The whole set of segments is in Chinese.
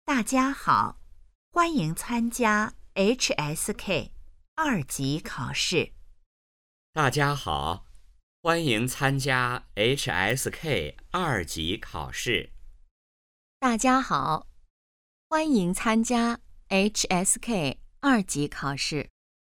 大家好，欢迎参加 HSK 2级考试。 大家好，欢迎参加 HSK 2级考试。 大家好，欢迎参加 HSK 2级考试。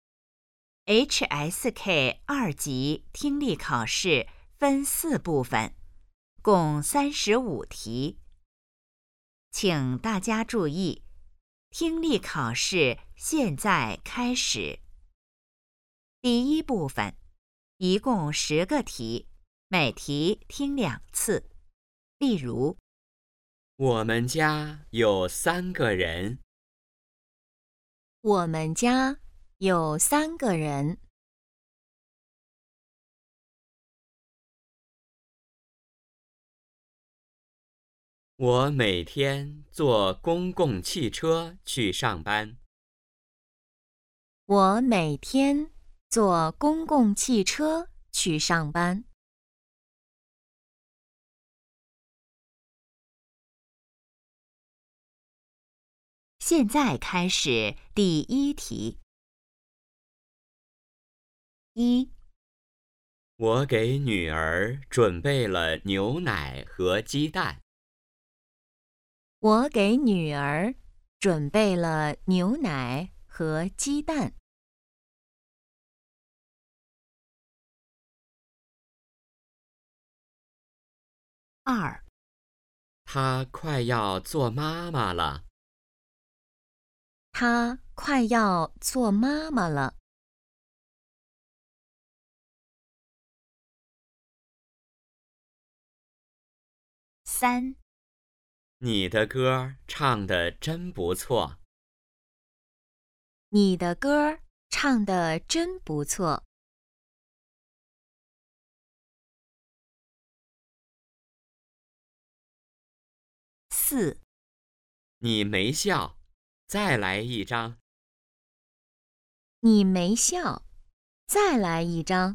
HSK 2级听力考试分4部分，共35题。请大家注意，听力考试现在开始。第一部分，一共10个题，每题听2次。例如， 我们家有3个人。 我们家有3个人。 我每天坐公共汽车去上班。 我每天坐公共汽车去上班。 现在开始第1题。1、 我给女儿准备了牛奶和鸡蛋。 我给女儿准备了牛奶和鸡蛋。 2、 她快要做妈妈了。 她快要做妈妈了。 3、 你的歌唱得真不错。 你的歌唱得真不错。 4、 你没笑，再来一张。 你没笑，再来一张。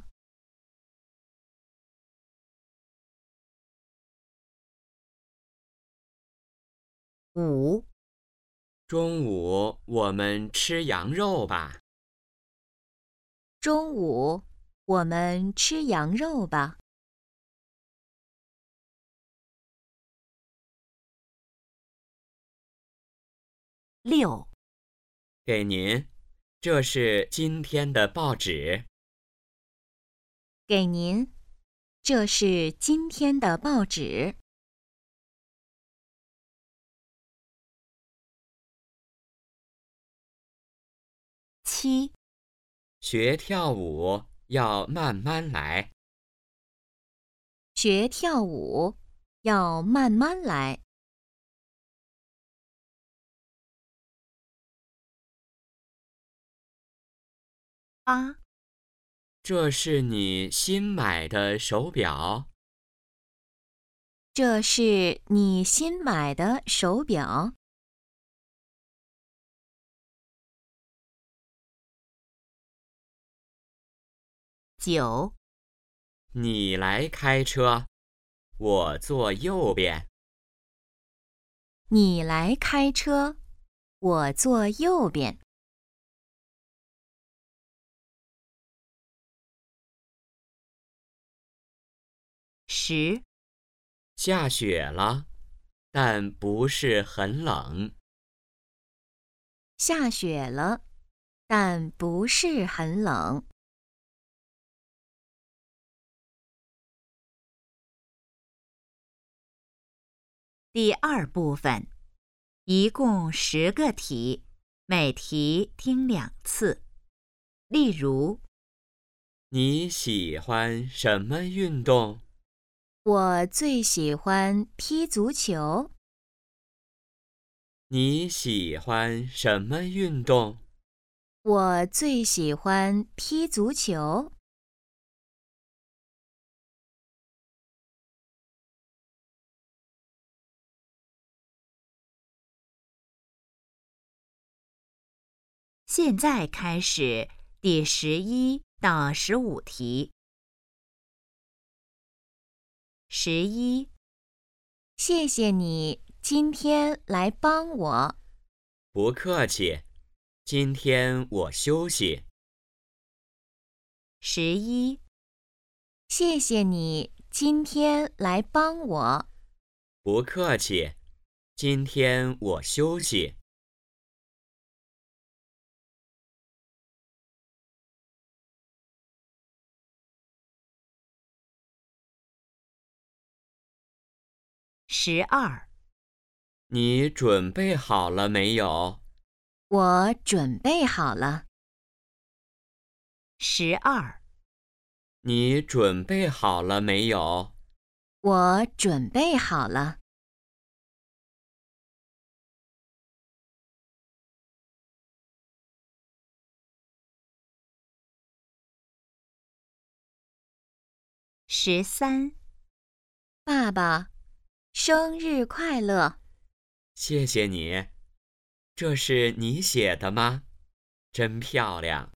5、 中午我们吃羊肉吧。 中午我们吃羊肉吧。 6、 给您，这是今天的报纸。 给您，这是今天的报纸。 7、 学跳舞要慢慢来。 学跳舞要慢慢来。 8、 这是你新买的手表。 这是你新买的手表。 9、 你来开车，我坐右边。 你来开车，我坐右边。 10、 下雪了，但不是很冷。 下雪了，但不是很冷。 第2部分，一共10个题，每题听2次。例如， 你喜欢什么运动？ 我最喜欢踢足球。 你喜欢什么运动？ 我最喜欢踢足球。 现在开始第11到15题。11、 谢谢你今天来帮我。 不客气，今天我休息。 11， 谢谢你今天来帮我。 不客气，今天我休息。 12， 你准备好了没有？ 我准备好了。 12， 你准备好了没有？ 我准备好了。 13， 爸爸，生日快乐！ 谢谢你。这是你写的吗？真漂亮。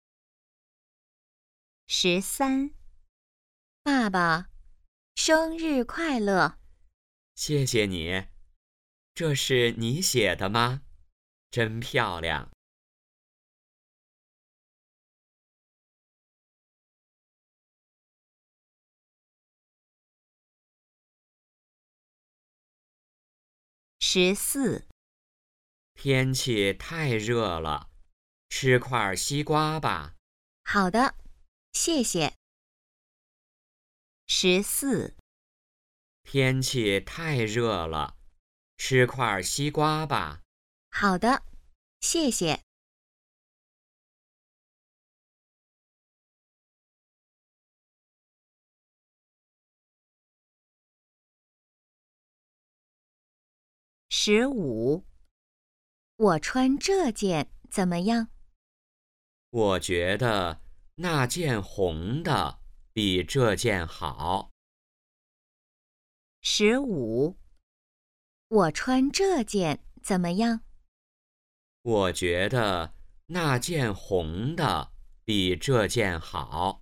13， 爸爸，生日快乐！ 谢谢你。这是你写的吗？真漂亮。 14， 天气太热了，吃块西瓜吧。 好的，谢谢。 14， 天气太热了，吃块西瓜吧。 好的，谢谢。 15， 我穿这件怎么样？ 我觉得那件红的比这件好。 15， 我穿这件怎么样？ 我觉得那件红的比这件好。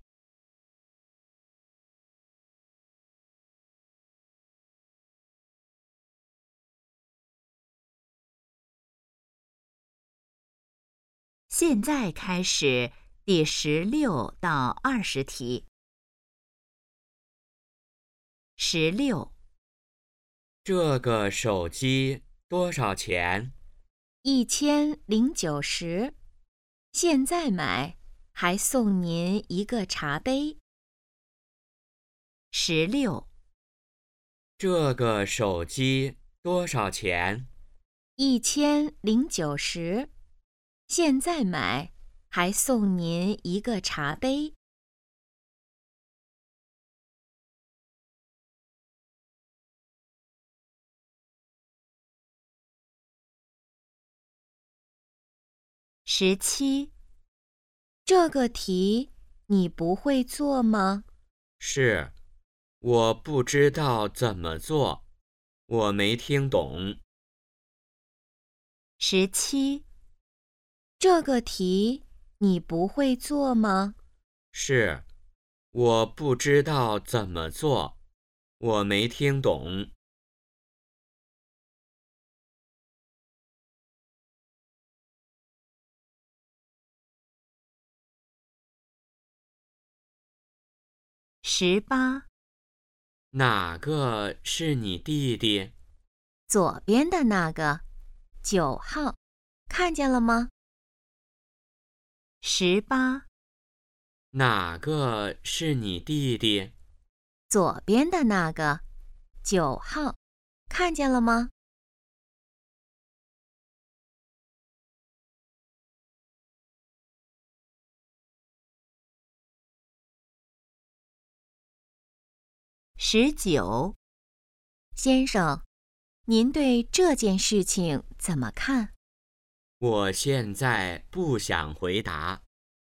现在开始第16到20题。16， 这个手机多少钱？ 1090，现在买还送您一个茶杯。 16， 这个手机多少钱？ 1090，现在买还送您一个茶杯。 17， 这个题你不会做吗？ 是，我不知道怎么做，我没听懂。 17， 这个题你不会做吗？ 是，我不知道怎么做，我没听懂。 18， 哪个是你弟弟？ 左边的那个，9号，看见了吗？ 18， 哪个是你弟弟？ 左边的那个，9号，看见了吗？ 19， 先生，您对这件事情怎么看？ 我现在不想回答。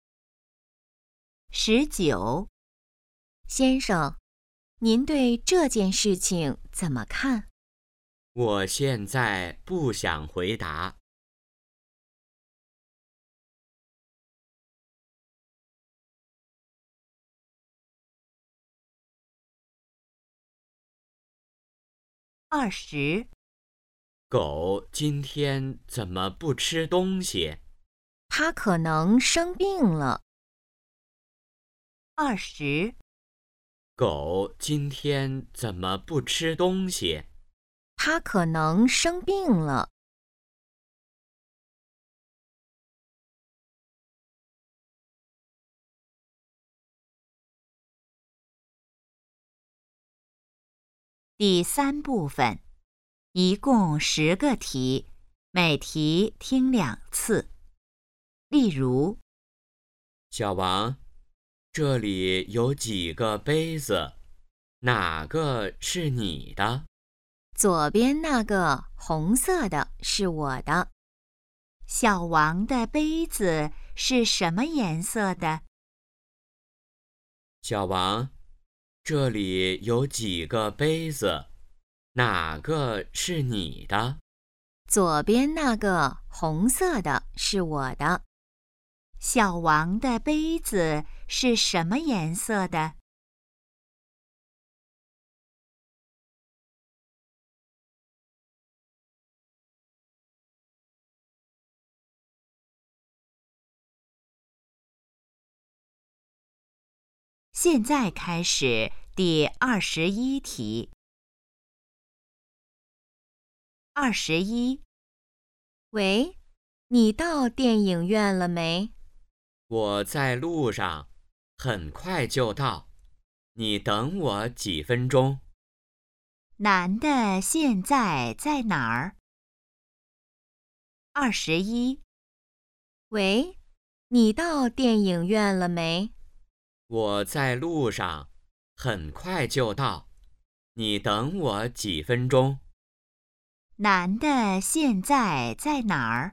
19， 先生，您对这件事情怎么看？ 我现在不想回答。 20。 狗今天怎么不吃东西？ 它可能生病了。 20、 狗今天怎么不吃东西？ 它可能生病了。 第3部分，一共10个题，每题听2次。例如， 小王，这里有几个杯子，哪个是你的？ 左边那个红色的是我的。 小王的杯子是什么颜色的？ 小王，这里有几个杯子，哪个是你的？ 左边那个红色的是我的。 小王的杯子是什么颜色的？现在开始第21题。21， 喂，你到电影院了没？ 我在路上，很快就到，你等我几分钟。 男的现在在哪儿？21， 喂，你到电影院了没？ 我在路上，很快就到，你等我几分钟。 男的现在在哪儿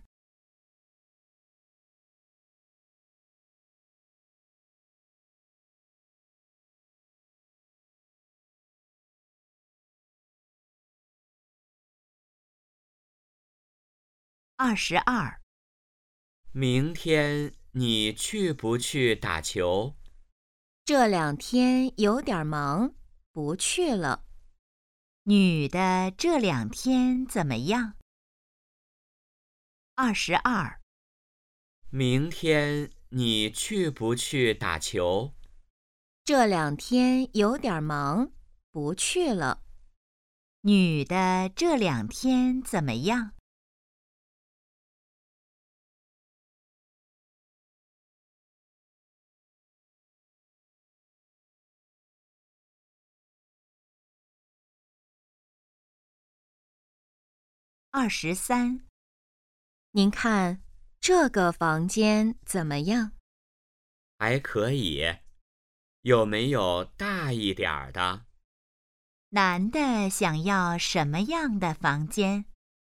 ？22， 明天你去不去打球？ 这2天有点忙，不去了。 女的这2天怎么样？22， 明天你去不去打球？ 这2天有点忙，不去了。 女的这2天怎么样？23， 您看，这个房间怎么样？ 还可以，有没有大一点儿的？ 男的想要什么样的房间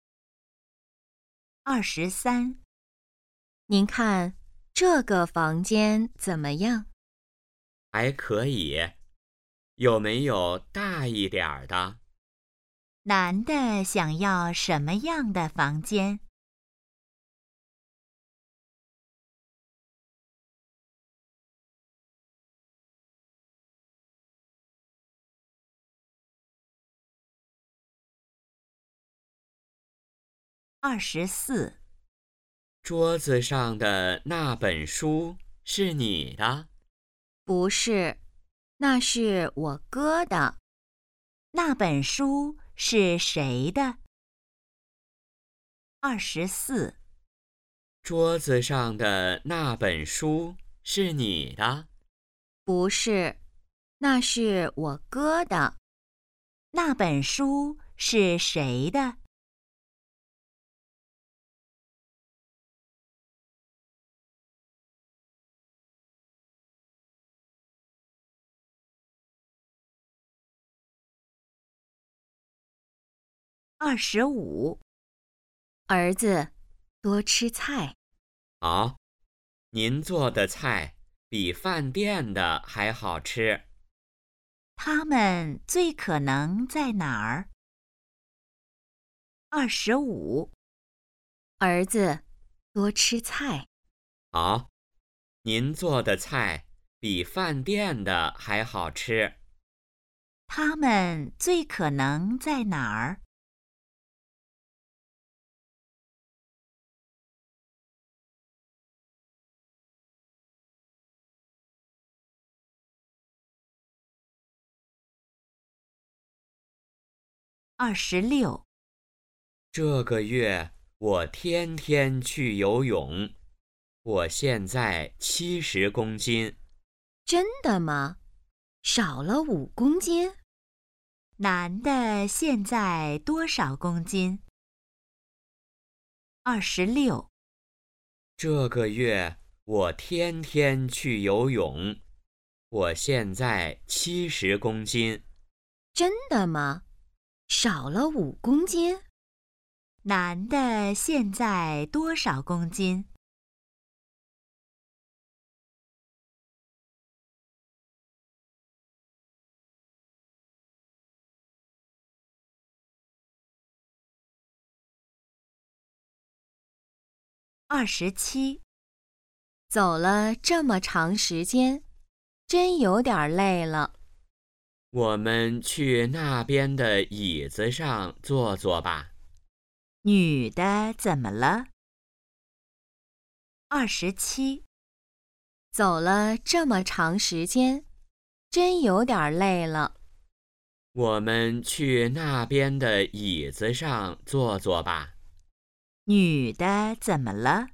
？23， 您看，这个房间怎么样？ 还可以，有没有大一点儿的？ 男的想要什么样的房间？24， 桌子上的那本书是你的？ 不是，那是我哥的。 那本书是谁的？24， 桌子上的那本书是你的？ 不是，那是我哥的。 那本书是谁的？25， 儿子，多吃菜。 好，您做的菜比饭店的还好吃。 他们最可能在哪儿？25， 儿子，多吃菜。 好，您做的菜比饭店的还好吃。 他们最可能在哪儿 26。 这个月我天天去游泳，我现在70公斤。 真的吗？少了5公斤？ 男的现在多少公斤？26。 这个月我天天去游泳，我现在70公斤。 真的吗？少了5公斤？ 男的现在多少公斤？27。 走了这么长时间，真有点累了。 我们去那边的椅子上坐坐吧。 女的怎么了？27。 走了这么长时间，真有点累了。 我们去那边的椅子上坐坐吧。 女的怎么了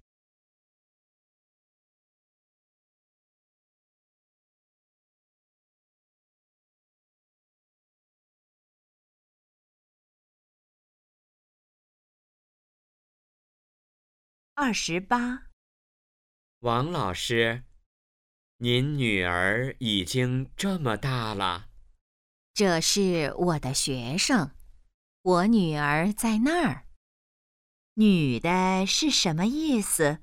？28。 王老师，您女儿已经这么大了。 这是我的学生，我女儿在那儿。 女的是什么意思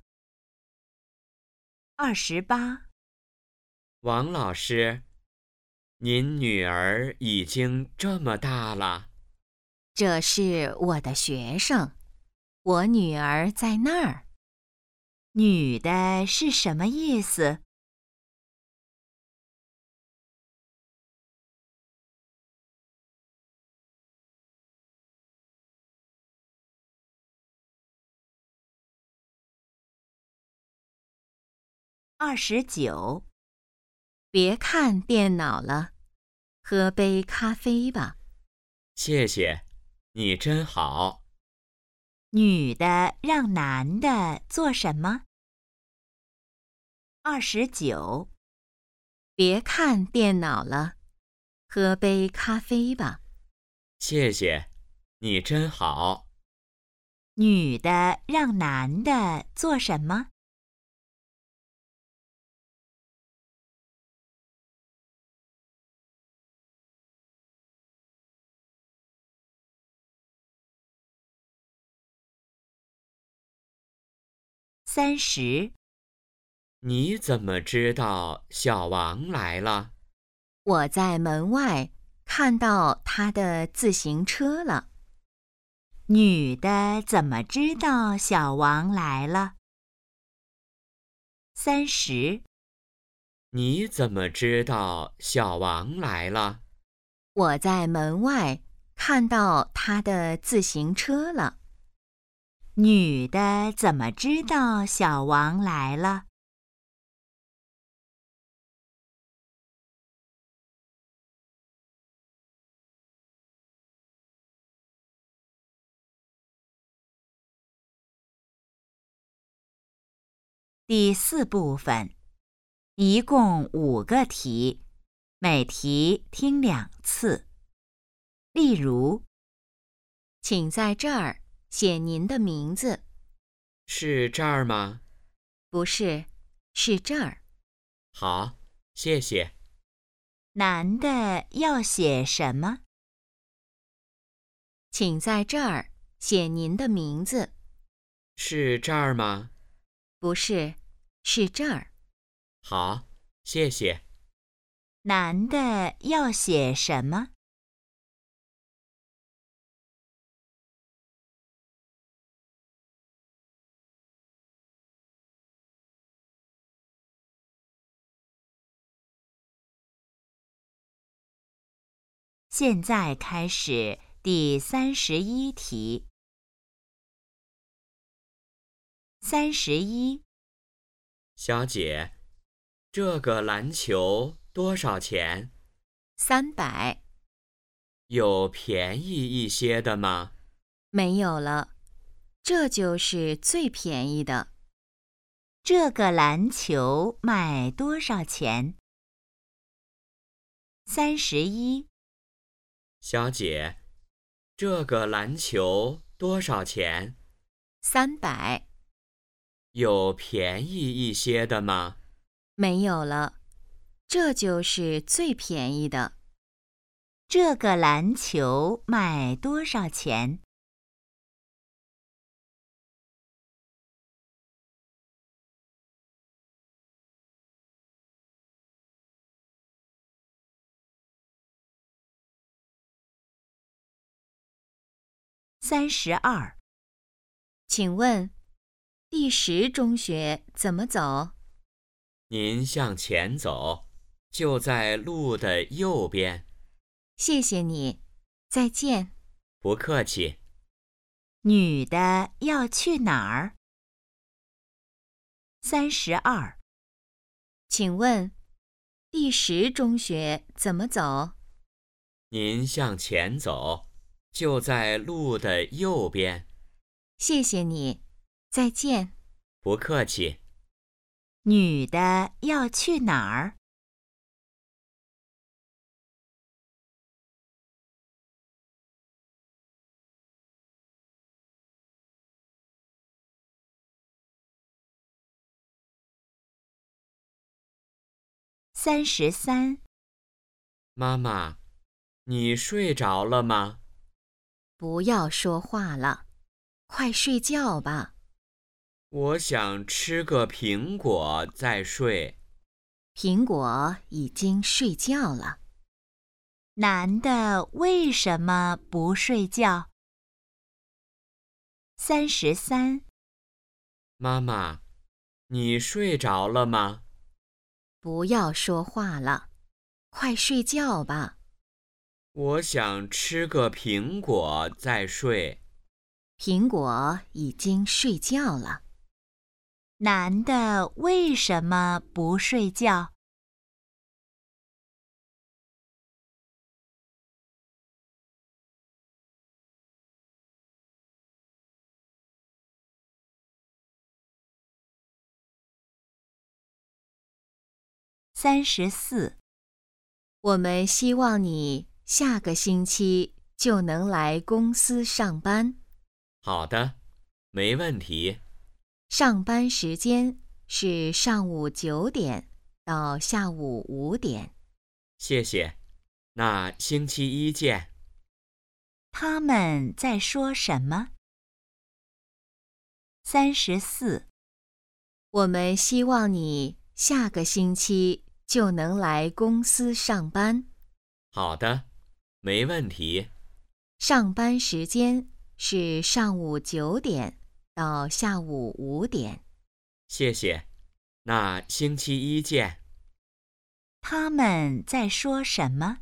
？28。 王老师，您女儿已经这么大了。 这是我的学生，我女儿在那儿。 女的是什么意思？29。 别看电脑了，喝杯咖啡吧。 谢谢，你真好。 女的让男的做什么？29。 别看电脑了，喝杯咖啡吧。 谢谢，你真好。 女的让男的做什么？30。 你怎么知道小王来了？ 我在门外看到他的自行车了。 女的怎么知道小王来了？30。 你怎么知道小王来了？ 我在门外看到他的自行车了。 女的怎么知道小王来了第4部分，一共5个题，每题听2次。例如， 请在这儿写您的名字。 是这儿吗？ 不是，是这儿。 好，谢谢。 男的要写什么？ 请在这儿写您的名字。 是这儿吗？ 不是，是这儿。 好，谢谢。 男的要写什么？现在开始第31题。31。 小姐，这个篮球多少钱？ 300。 有便宜一些的吗？ 没有了，这就是最便宜的。 这个篮球卖多少钱？31。 小姐，这个篮球多少钱？ 300。 有便宜一些的吗？ 没有了，这就是最便宜的。 这个篮球卖多少钱？32。 请问，第10中学怎么走？ 您向前走，就在路的右边。 谢谢你，再见。 不客气。 女的要去哪儿？32。 请问，第10中学怎么走？ 您向前走，就在路的右边。 谢谢你，再见。 不客气。 女的要去哪儿？33。 妈妈，你睡着了吗？ 不要说话了，快睡觉吧。 我想吃个苹果再睡。 苹果已经睡觉了。 男的为什么不睡觉？33。 妈妈，你睡着了吗？ 不要说话了，快睡觉吧。 我想吃个苹果再睡。 苹果已经睡觉了。 男的为什么不睡觉？34。 我们希望你下个星期就能来公司上班。 好的，没问题。 上班时间是上午9点到下午5点。 谢谢。那星期一见。 他们在说什么？34。 我们希望你下个星期就能来公司上班。 好的，没问题。 上班时间是上午9点到下午5点。 谢谢。那星期一见。 他们在说什么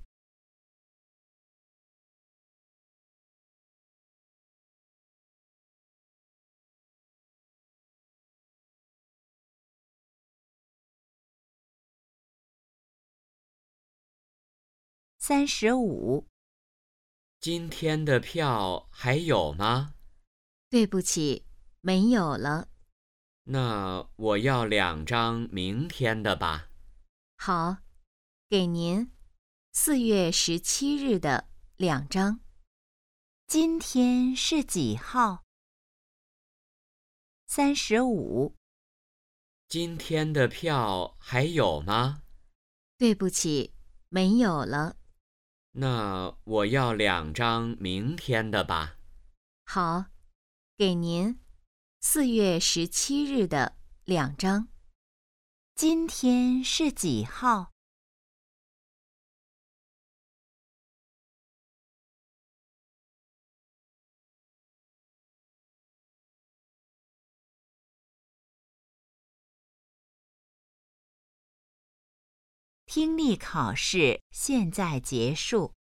？35。 今天的票还有吗？ 对不起，没有了。 那我要2张明天的吧。 好，给您4月17日的2张。 今天是几号？35。 今天的票还有吗？ 对不起，没有了。 那我要2张明天的吧。 好，给您4月17日的2张。 今天是几号听力考试现在结束。